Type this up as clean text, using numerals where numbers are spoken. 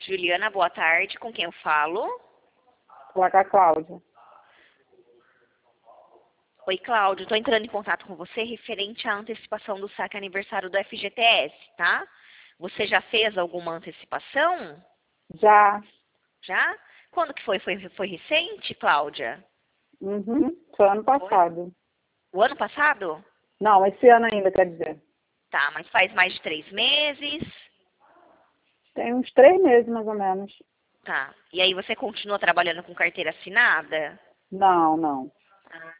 Juliana, boa tarde. Com quem eu falo? Falar com a Cláudia. Oi, Cláudio. Estou entrando em contato com você referente à antecipação do saque aniversário do FGTS, tá? Você já fez alguma antecipação? Já. Já? Quando que foi? Foi recente, Cláudia? Uhum. Foi ano passado. O ano passado? Não, esse ano ainda, quer dizer. Tá, mas faz mais de 3 meses. Tem uns 3 meses, mais ou menos. Tá. E aí você continua trabalhando com carteira assinada? Não, não.